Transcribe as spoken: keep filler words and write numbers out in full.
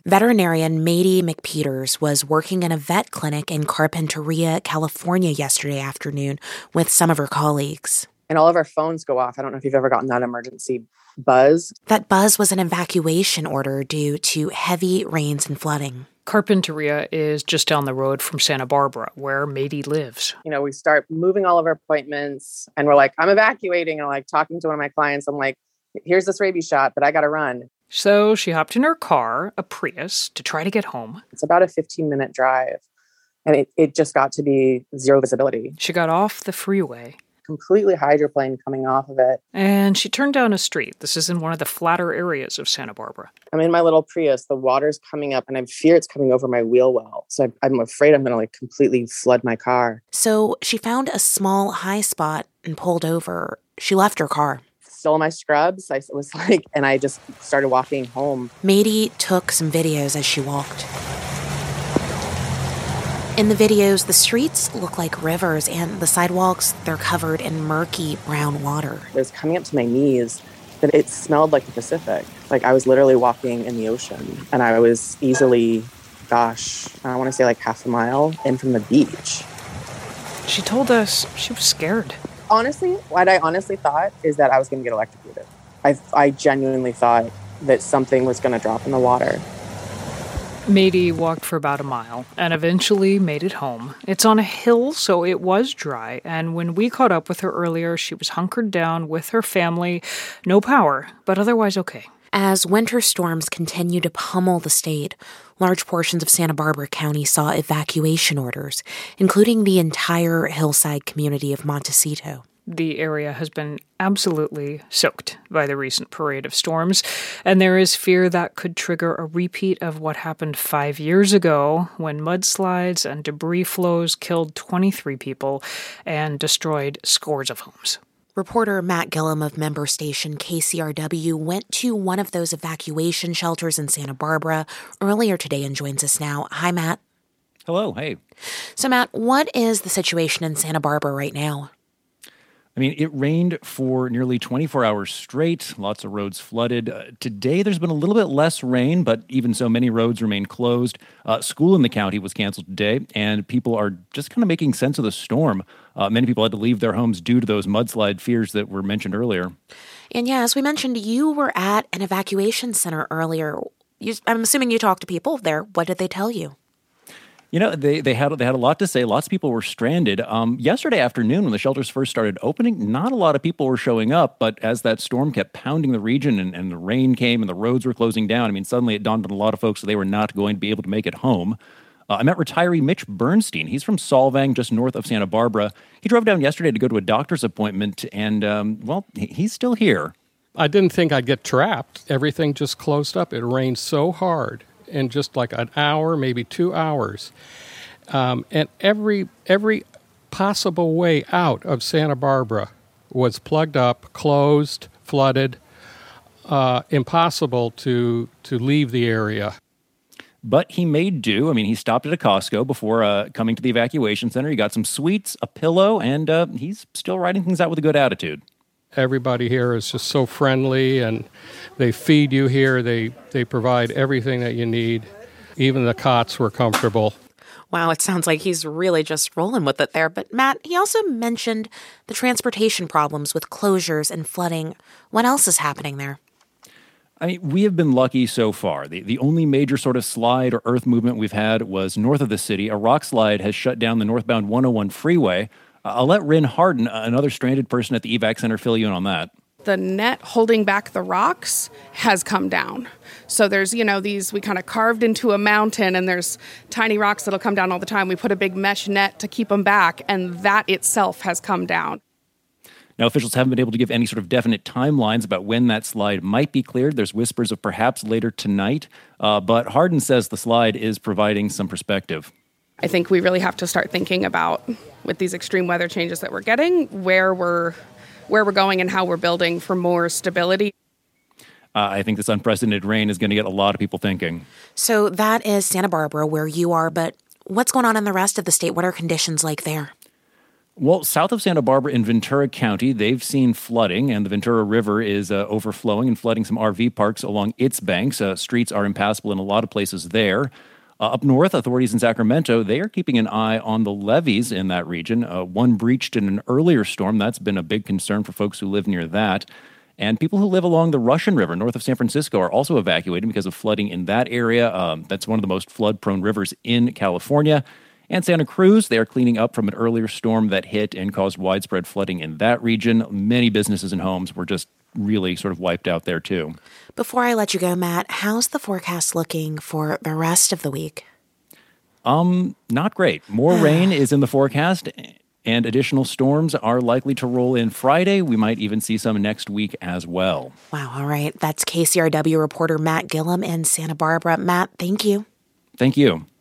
Veterinarian Mady McPeters was working in a vet clinic in Carpinteria, California yesterday afternoon with some of her colleagues. And all of our phones go off. I don't know if you've ever gotten that emergency buzz. That buzz was an evacuation order due to heavy rains and flooding. Carpinteria is just down the road from Santa Barbara, where Mady lives. You know, we start moving all of our appointments and we're like, I'm evacuating. And I'm like talking to one of my clients. I'm like, here's this rabies shot, but I got to run. So she hopped in her car, a Prius, to try to get home. It's about a fifteen minute drive. And it, it just got to be zero visibility. She got off the freeway. Completely hydroplane coming off of it. And she turned down a street. This is in one of the flatter areas of Santa Barbara. I'm in my little Prius. The water's coming up and I fear it's coming over my wheel well. So I, I'm afraid I'm going to like completely flood my car. So she found a small high spot and pulled over. She left her car. Still in my scrubs. I was like, and I just started walking home. Mady took some videos as she walked. In the videos, the streets look like rivers and the sidewalks, they're covered in murky brown water. It was coming up to my knees, but it smelled like the Pacific. Like I was literally walking in the ocean and I was easily, gosh, I want to say like half a mile in from the beach. She told us she was scared. Honestly, what I honestly thought is that I was going to get electrocuted. I, I genuinely thought that something was going to drop in the water. Mady walked for about a mile and eventually made it home. It's on a hill, so it was dry, and when we caught up with her earlier, she was hunkered down with her family. No power, but otherwise okay. As winter storms continue to pummel the state, large portions of Santa Barbara County saw evacuation orders, including the entire hillside community of Montecito. The area has been absolutely soaked by the recent parade of storms, and there is fear that could trigger a repeat of what happened five years ago when mudslides and debris flows killed twenty-three people and destroyed scores of homes. Reporter Matt Gillum of member station K C R W went to one of those evacuation shelters in Santa Barbara earlier today and joins us now. Hi, Matt. Hello. Hey. So, Matt, what is the situation in Santa Barbara right now? I mean, it rained for nearly twenty-four hours straight. Lots of roads flooded. Uh, today, there's been a little bit less rain, but even so, many roads remain closed. Uh, school in the county was canceled today, and people are just kind of making sense of the storm. Uh, many people had to leave their homes due to those mudslide fears that were mentioned earlier. And yeah, as we mentioned, you were at an evacuation center earlier. You, I'm assuming you talked to people there. What did they tell you? You know, they, they had they had a lot to say. Lots of people were stranded. Um, yesterday afternoon, when the shelters first started opening, not a lot of people were showing up. But as that storm kept pounding the region and, and the rain came and the roads were closing down, I mean, suddenly it dawned on a lot of folks that they were not going to be able to make it home. Uh, I met retiree Mitch Bernstein. He's from Solvang, just north of Santa Barbara. He drove down yesterday to go to a doctor's appointment, and, um, well, he's still here. I didn't think I'd get trapped. Everything just closed up. It rained so hard in just like an hour, maybe two hours. Um, and every every possible way out of Santa Barbara was plugged up, closed, flooded, uh, impossible to to leave the area. But he made do. I mean, he stopped at a Costco before uh, coming to the evacuation center. He got some sweets, a pillow, and uh, he's still riding things out with a good attitude. Everybody here is just so friendly, and they feed you here. They, they provide everything that you need. Even the cots were comfortable. Wow, it sounds like he's really just rolling with it there. But Matt, he also mentioned the transportation problems with closures and flooding. What else is happening there? I mean, we have been lucky so far. The the only major sort of slide or earth movement we've had was north of the city. A rock slide has shut down the northbound one oh one freeway. Uh, I'll let Ryn Harden, another stranded person at the evac center, fill you in on that. The net holding back the rocks has come down. So there's, you know, these, we kind of carved into a mountain and there's tiny rocks that'll come down all the time. We put a big mesh net to keep them back, and that itself has come down. Now, officials haven't been able to give any sort of definite timelines about when that slide might be cleared. There's whispers of perhaps later tonight, uh, but Harden says the slide is providing some perspective. I think we really have to start thinking about, with these extreme weather changes that we're getting, where we're where we're going and how we're building for more stability. Uh, I think this unprecedented rain is going to get a lot of people thinking. So that is Santa Barbara, where you are, but what's going on in the rest of the state? What are conditions like there? Well, south of Santa Barbara in Ventura County, they've seen flooding, and the Ventura River is uh, overflowing and flooding some R V parks along its banks. Uh, streets are impassable in a lot of places there. Uh, up north, authorities in Sacramento, they are keeping an eye on the levees in that region. Uh, one breached in an earlier storm. That's been a big concern for folks who live near that. And people who live along the Russian River north of San Francisco are also evacuating because of flooding in that area. Um, that's one of the most flood-prone rivers in California. And Santa Cruz, they are cleaning up from an earlier storm that hit and caused widespread flooding in that region. Many businesses and homes were just really sort of wiped out there, too. Before I let you go, Matt, how's the forecast looking for the rest of the week? Um, not great. More rain is in the forecast, and additional storms are likely to roll in Friday. We might even see some next week as well. Wow, all right. That's K C R W reporter Matt Gillum in Santa Barbara. Matt, thank you. Thank you.